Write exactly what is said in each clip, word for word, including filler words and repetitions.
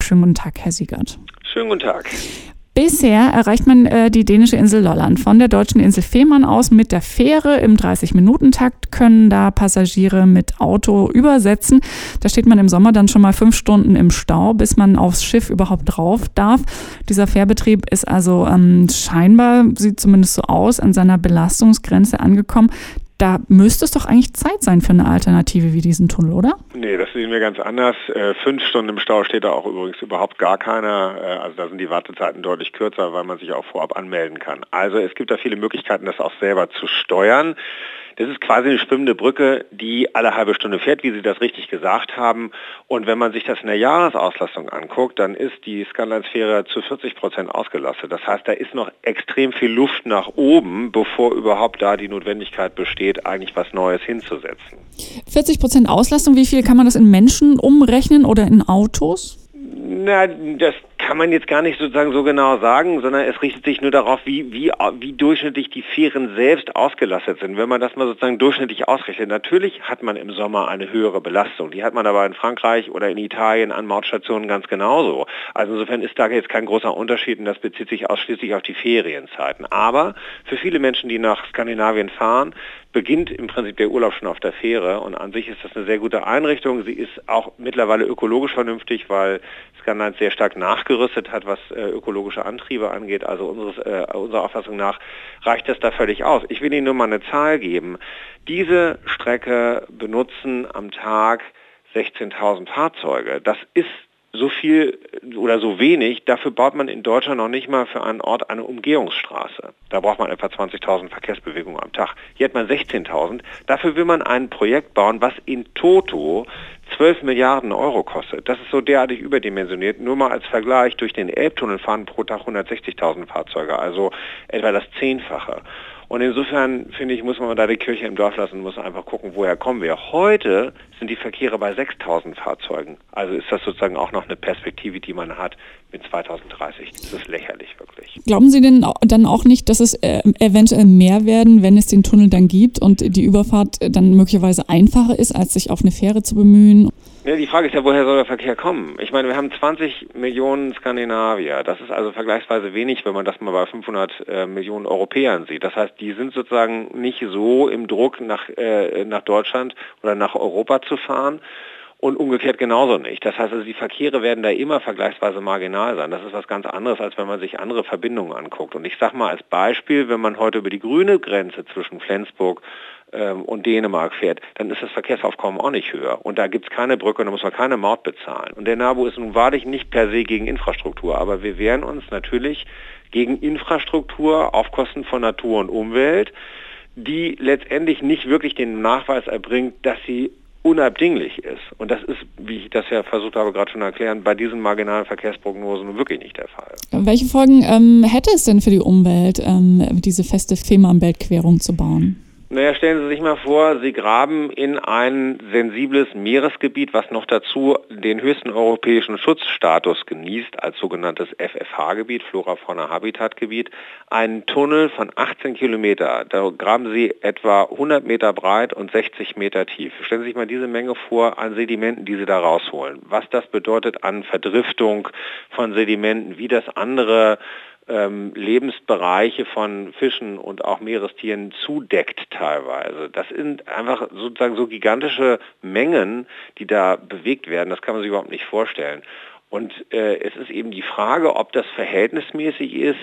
Schönen guten Tag, Herr Siegert. Schönen guten Tag. Bisher erreicht man äh, die dänische Insel Lolland von der deutschen Insel Fehmarn aus mit der Fähre. Im dreißig-Minuten-Takt können da Passagiere mit Auto übersetzen. Da steht man im Sommer dann schon mal fünf Stunden im Stau, bis man aufs Schiff überhaupt drauf darf. Dieser Fährbetrieb ist also ähm, scheinbar, sieht zumindest so aus, an seiner Belastungsgrenze angekommen. Da müsste es doch eigentlich Zeit sein für eine Alternative wie diesen Tunnel, oder? Nee, das sehen wir ganz anders. Äh, fünf Stunden im Stau steht da auch übrigens überhaupt gar keiner. Äh, also da sind die Wartezeiten deutlich kürzer, weil man sich auch vorab anmelden kann. Also es gibt da viele Möglichkeiten, das auch selber zu steuern. Das ist quasi eine schwimmende Brücke, die alle halbe Stunde fährt, wie Sie das richtig gesagt haben. Und wenn man sich das in der Jahresauslastung anguckt, dann ist die Scandlines-Fähre zu vierzig Prozent ausgelastet. Das heißt, da ist noch extrem viel Luft nach oben, bevor überhaupt da die Notwendigkeit besteht, eigentlich was Neues hinzusetzen. vierzig Prozent Auslastung, wie viel kann man das in Menschen umrechnen oder in Autos? Na, das kann man jetzt gar nicht sozusagen so genau sagen, sondern es richtet sich nur darauf, wie, wie, wie durchschnittlich die Fähren selbst ausgelastet sind. Wenn man das mal sozusagen durchschnittlich ausrechnet, natürlich hat man im Sommer eine höhere Belastung. Die hat man aber in Frankreich oder in Italien an Mautstationen ganz genauso. Also insofern ist da jetzt kein großer Unterschied und das bezieht sich ausschließlich auf die Ferienzeiten. Aber für viele Menschen, die nach Skandinavien fahren, beginnt im Prinzip der Urlaub schon auf der Fähre und an sich ist das eine sehr gute Einrichtung. Sie ist auch mittlerweile ökologisch vernünftig, weil Scandlines sehr stark nachgerüstet hat, was äh, ökologische Antriebe angeht. Also unseres, äh, unserer Auffassung nach reicht das da völlig aus. Ich will Ihnen nur mal eine Zahl geben. Diese Strecke benutzen am Tag sechzehntausend Fahrzeuge. Das ist so viel oder so wenig, dafür baut man in Deutschland noch nicht mal für einen Ort eine Umgehungsstraße. Da braucht man etwa zwanzigtausend Verkehrsbewegungen am Tag. Hier hat man sechzehntausend. Dafür will man ein Projekt bauen, was in toto zwölf Milliarden Euro kostet. Das ist so derartig überdimensioniert. Nur mal als Vergleich, durch den Elbtunnel fahren pro Tag hundertsechzigtausend Fahrzeuge, also etwa das Zehnfache. Und insofern, finde ich, muss man da die Kirche im Dorf lassen und muss einfach gucken, woher kommen wir. Heute sind die Verkehre bei sechstausend Fahrzeugen. Also ist das sozusagen auch noch eine Perspektive, die man hat mit zweitausenddreißig. Das ist lächerlich, wirklich. Glauben Sie denn dann auch nicht, dass es äh, eventuell mehr werden, wenn es den Tunnel dann gibt und die Überfahrt dann möglicherweise einfacher ist, als sich auf eine Fähre zu bemühen? Ja, die Frage ist ja, woher soll der Verkehr kommen? Ich meine, wir haben zwanzig Millionen Skandinavier. Das ist also vergleichsweise wenig, wenn man das mal bei fünfhundert äh, Millionen Europäern sieht. Das heißt, die sind sozusagen nicht so im Druck, nach, äh, nach Deutschland oder nach Europa zu fahren. Und umgekehrt genauso nicht. Das heißt also, die Verkehre werden da immer vergleichsweise marginal sein. Das ist was ganz anderes, als wenn man sich andere Verbindungen anguckt. Und ich sage mal als Beispiel, wenn man heute über die grüne Grenze zwischen Flensburg ähm, und Dänemark fährt, dann ist das Verkehrsaufkommen auch nicht höher. Und da gibt es keine Brücke, da muss man keine Maut bezahlen. Und der NABU ist nun wahrlich nicht per se gegen Infrastruktur, aber wir wehren uns natürlich gegen Infrastruktur auf Kosten von Natur und Umwelt, die letztendlich nicht wirklich den Nachweis erbringt, dass sie unabdinglich ist. Und das ist, wie ich das ja versucht habe gerade schon zu erklären, bei diesen marginalen Verkehrsprognosen wirklich nicht der Fall. Welche Folgen ähm, hätte es denn für die Umwelt, ähm, diese feste Fehmarnbelt-Querung zu bauen? Naja, stellen Sie sich mal vor, Sie graben in ein sensibles Meeresgebiet, was noch dazu den höchsten europäischen Schutzstatus genießt, als sogenanntes F F H-Gebiet, Flora-Fauna-Habitat-Gebiet, einen Tunnel von achtzehn Kilometer. Da graben Sie etwa hundert Meter breit und sechzig Meter tief. Stellen Sie sich mal diese Menge vor an Sedimenten, die Sie da rausholen. Was das bedeutet an Verdriftung von Sedimenten, wie das andere Ähm, Lebensbereiche von Fischen und auch Meerestieren zudeckt teilweise. Das sind einfach sozusagen so gigantische Mengen, die da bewegt werden. Das kann man sich überhaupt nicht vorstellen. Und äh, es ist eben die Frage, ob das verhältnismäßig ist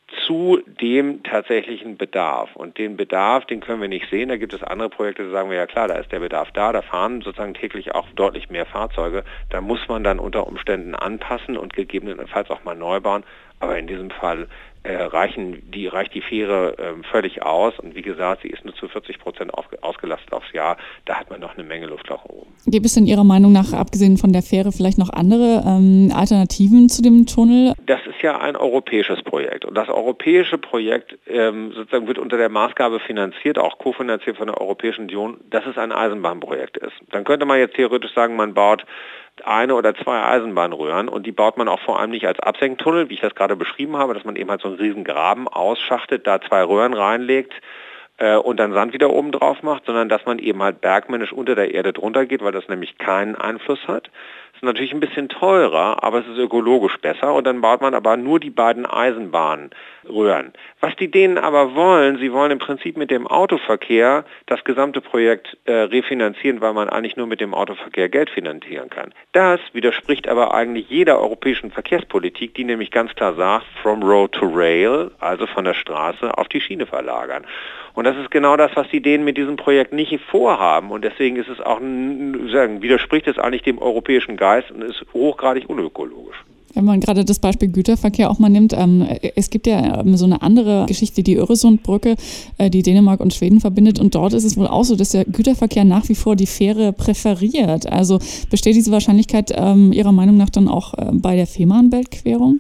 zu dem tatsächlichen Bedarf. Und den Bedarf, den können wir nicht sehen. Da gibt es andere Projekte, da sagen wir, ja klar, da ist der Bedarf da, da fahren sozusagen täglich auch deutlich mehr Fahrzeuge. Da muss man dann unter Umständen anpassen und gegebenenfalls auch mal neu bauen. Aber in diesem Fall äh, reichen die, reicht die Fähre äh, völlig aus. Und wie gesagt, sie ist nur zu vierzig Prozent auf, ausgelastet aufs Jahr. Da hat man noch eine Menge Luft nach oben. Gibt es denn Ihrer Meinung nach, abgesehen von der Fähre, vielleicht noch andere ähm, Alternativen zu dem Tunnel? Das ist ja ein europäisches Projekt. Und das europäische Projekt ähm, sozusagen wird unter der Maßgabe finanziert, auch kofinanziert von der Europäischen Union, dass es ein Eisenbahnprojekt ist. Dann könnte man jetzt theoretisch sagen, man baut eine oder zwei Eisenbahnröhren und die baut man auch vor allem nicht als Absenktunnel, wie ich das gerade beschrieben habe, dass man eben halt so einen riesen Graben ausschachtet, da zwei Röhren reinlegt äh, und dann Sand wieder oben drauf macht, sondern dass man eben halt bergmännisch unter der Erde drunter geht, weil das nämlich keinen Einfluss hat. Das natürlich ein bisschen teurer, aber es ist ökologisch besser und dann baut man aber nur die beiden Eisenbahnröhren. Was die Dänen aber wollen, sie wollen im Prinzip mit dem Autoverkehr das gesamte Projekt äh, refinanzieren, weil man eigentlich nur mit dem Autoverkehr Geld finanzieren kann. Das widerspricht aber eigentlich jeder europäischen Verkehrspolitik, die nämlich ganz klar sagt, from road to rail, also von der Straße auf die Schiene verlagern. Und das ist genau das, was die Dänen mit diesem Projekt nicht vorhaben. Und deswegen ist es auch, sagen, widerspricht es eigentlich dem europäischen Geist und ist hochgradig unökologisch. Wenn man gerade das Beispiel Güterverkehr auch mal nimmt, ähm, es gibt ja ähm, so eine andere Geschichte, die Öresundbrücke, äh, die Dänemark und Schweden verbindet. Und dort ist es wohl auch so, dass der Güterverkehr nach wie vor die Fähre präferiert. Also besteht diese Wahrscheinlichkeit ähm, Ihrer Meinung nach dann auch äh, bei der Fehmarnbelt-Querung?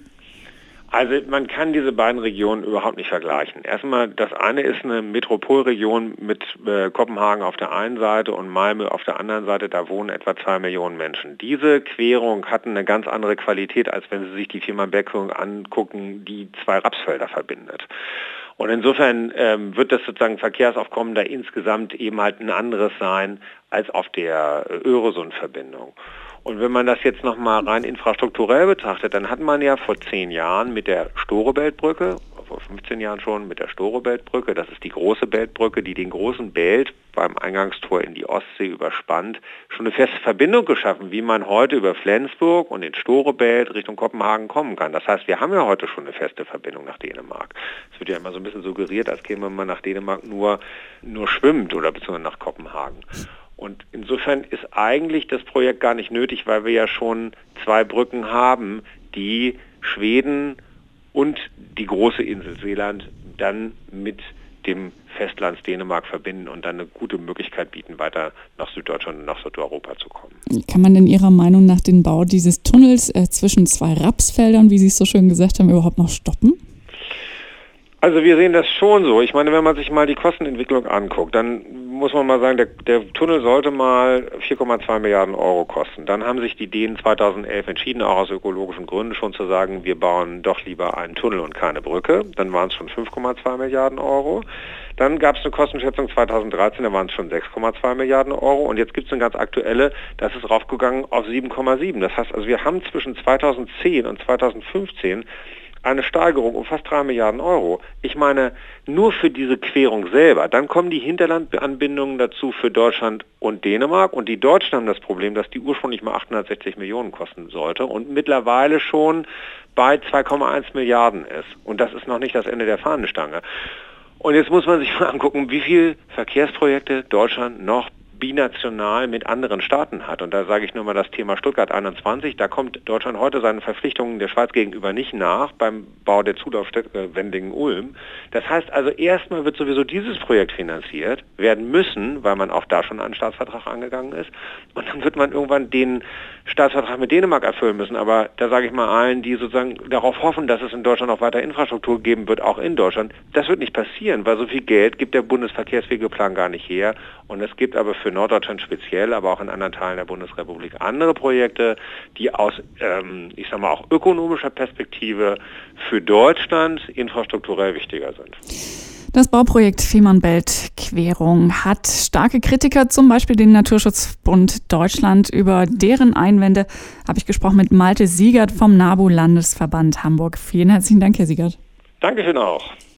Also man kann diese beiden Regionen überhaupt nicht vergleichen. Erstmal, das eine ist eine Metropolregion mit äh, Kopenhagen auf der einen Seite und Malmö auf der anderen Seite. Da wohnen etwa zwei Millionen Menschen. Diese Querung hat eine ganz andere Qualität, als wenn Sie sich die Fehmarnbelt-Querung angucken, die zwei Rapsfelder verbindet. Und insofern ähm, wird das sozusagen Verkehrsaufkommen da insgesamt eben halt ein anderes sein als auf der Öresundverbindung. Und wenn man das jetzt nochmal rein infrastrukturell betrachtet, dann hat man ja vor zehn Jahren mit der Storebeltbrücke, vor fünfzehn Jahren schon mit der Storebeltbrücke, das ist die große Beltbrücke, die den großen Belt beim Eingangstor in die Ostsee überspannt, schon eine feste Verbindung geschaffen, wie man heute über Flensburg und den Storebelt Richtung Kopenhagen kommen kann. Das heißt, wir haben ja heute schon eine feste Verbindung nach Dänemark. Es wird ja immer so ein bisschen suggeriert, als käme man nach Dänemark nur, nur schwimmt oder beziehungsweise nach Kopenhagen. Und insofern ist eigentlich das Projekt gar nicht nötig, weil wir ja schon zwei Brücken haben, die Schweden und die große Insel Seeland dann mit dem Festland Dänemark verbinden und dann eine gute Möglichkeit bieten, weiter nach Süddeutschland und nach Südeuropa zu kommen. Kann man denn Ihrer Meinung nach den Bau dieses Tunnels äh, zwischen zwei Rapsfeldern, wie Sie es so schön gesagt haben, überhaupt noch stoppen? Also wir sehen das schon so. Ich meine, wenn man sich mal die Kostenentwicklung anguckt, dann muss man mal sagen, der, der Tunnel sollte mal vier Komma zwei Milliarden Euro kosten. Dann haben sich die Dänen zweitausendelf entschieden, auch aus ökologischen Gründen schon zu sagen, wir bauen doch lieber einen Tunnel und keine Brücke. Dann waren es schon fünf Komma zwei Milliarden Euro. Dann gab es eine Kostenschätzung zweitausenddreizehn, da waren es schon sechs Komma zwei Milliarden Euro. Und jetzt gibt es eine ganz aktuelle, das ist raufgegangen auf sieben Komma sieben. Das heißt, also wir haben zwischen zweitausendzehn und zweitausendfünfzehn eine Steigerung um fast drei Milliarden Euro. Ich meine, nur für diese Querung selber. Dann kommen die Hinterlandanbindungen dazu für Deutschland und Dänemark. Und die Deutschen haben das Problem, dass die ursprünglich mal achthundertsechzig Millionen kosten sollte und mittlerweile schon bei zwei Komma eins Milliarden ist. Und das ist noch nicht das Ende der Fahnenstange. Und jetzt muss man sich mal angucken, wie viele Verkehrsprojekte Deutschland noch binational mit anderen Staaten hat. Und da sage ich nur mal das Thema Stuttgart einundzwanzig. Da kommt Deutschland heute seinen Verpflichtungen der Schweiz gegenüber nicht nach beim Bau der Zulaufstätte Wendingen-Ulm. Das heißt also, erstmal wird sowieso dieses Projekt finanziert werden müssen, weil man auch da schon einen Staatsvertrag angegangen ist. Und dann wird man irgendwann den Staatsvertrag mit Dänemark erfüllen müssen. Aber da sage ich mal allen, die sozusagen darauf hoffen, dass es in Deutschland auch weiter Infrastruktur geben wird, auch in Deutschland, das wird nicht passieren, weil so viel Geld gibt der Bundesverkehrswegeplan gar nicht her. Und es gibt aber für Norddeutschland speziell, aber auch in anderen Teilen der Bundesrepublik andere Projekte, die aus, ähm, ich sag mal, auch ökonomischer Perspektive für Deutschland infrastrukturell wichtiger sind. Das Bauprojekt Fehmarnbelt-Querung hat starke Kritiker, zum Beispiel den Naturschutzbund Deutschland. Über deren Einwände habe ich gesprochen mit Malte Siegert vom NABU-Landesverband Hamburg. Vielen herzlichen Dank, Herr Siegert. Dankeschön auch.